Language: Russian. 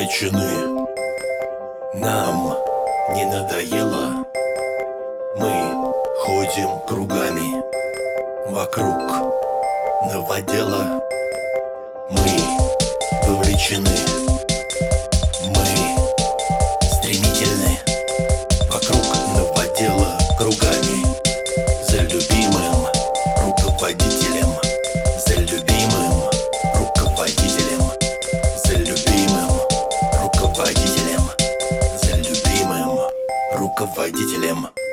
вовлечены. Нам не надоело. Мы ходим кругами вокруг новодела. Мы вовлечены. Мы стремительны. Вокруг новодела кругами. За любимым руководителем. За любимым руководителем. За любимым руководителем. За любимым руководителем.